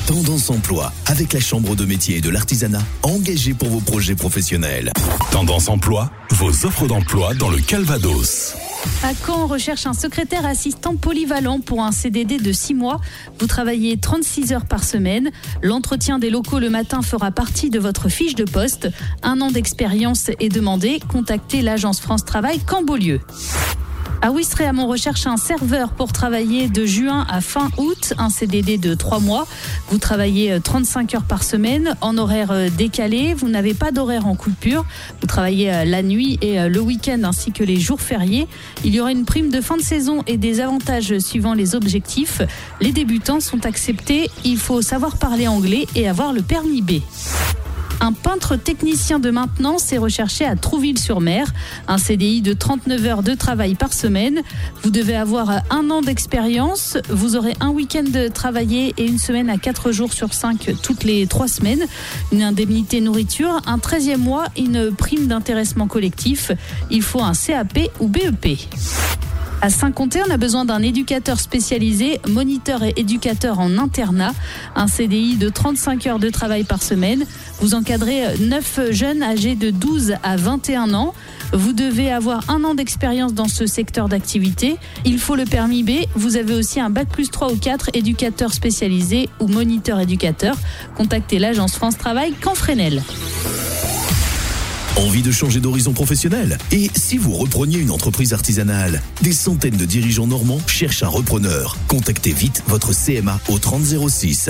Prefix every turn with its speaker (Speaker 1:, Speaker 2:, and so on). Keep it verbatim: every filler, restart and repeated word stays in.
Speaker 1: Tendance Emploi, avec la Chambre de métier et de l'artisanat, engagée pour vos projets professionnels. Tendance Emploi, vos offres d'emploi dans le Calvados.
Speaker 2: À Caen, on recherche un secrétaire assistant polyvalent pour un C D D de six mois. Vous travaillez trente-six heures par semaine. L'entretien des locaux le matin fera partie de votre fiche de poste. Un an d'expérience est demandé. Contactez l'agence France Travail Caen-Beaulieu. À Ouistreham, on recherche un serveur pour travailler de juin à fin août, un C D D de trois mois. Vous travaillez trente-cinq heures par semaine en horaire décalé. Vous n'avez pas d'horaire en coupure. Vous travaillez la nuit et le week-end ainsi que les jours fériés. Il y aura une prime de fin de saison et des avantages suivant les objectifs. Les débutants sont acceptés. Il faut savoir parler anglais et avoir le permis B. Un peintre technicien de maintenance est recherché à Trouville-sur-Mer. Un C D I de trente-neuf heures de travail par semaine. Vous devez avoir un an d'expérience. Vous aurez un week-end travaillé et une semaine à quatre jours sur cinq toutes les trois semaines. Une indemnité nourriture, un treizième mois, une prime d'intéressement collectif. Il faut un C A P ou B E P. À Saint-Comté, on a besoin d'un éducateur spécialisé, moniteur et éducateur en internat. Un C D I de trente-cinq heures de travail par semaine. Vous encadrez neuf jeunes âgés de douze à vingt et un ans. Vous devez avoir un an d'expérience dans ce secteur d'activité. Il faut le permis B. Vous avez aussi un bac plus trois ou quatre, éducateur spécialisé ou moniteur éducateur. Contactez l'agence France Travail Canfresnel.
Speaker 1: Envie de changer d'horizon professionnel? Et si vous repreniez une entreprise artisanale? Des centaines de dirigeants normands cherchent un repreneur. Contactez vite votre C M A au trente zéro six.